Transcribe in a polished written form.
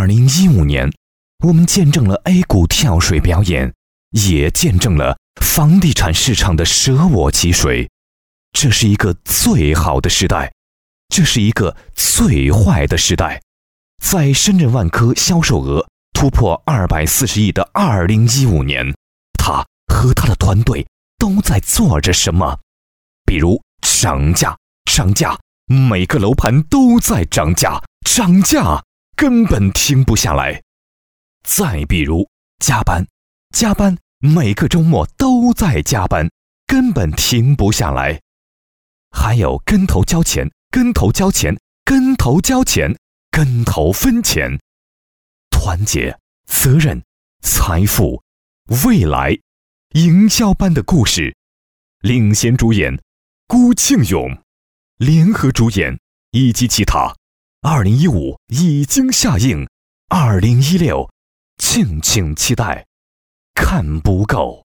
2015年，我们见证了 A 股跳水表演，也见证了房地产市场的舍我其谁。这是一个最好的时代，这是一个最坏的时代。在深圳万科销售额突破240亿的2015年，他和他的团队都在做着什么？比如涨价，每个楼盘都在涨价，涨价根本停不下来。再比如加班，每个周末都在加班，根本停不下来。还有跟头交钱，跟头分钱。团结、责任、财富、未来，营销般的故事。领衔主演辜庆勇，联合主演一击其他。2015已经下映，2016敬请期待。看不够。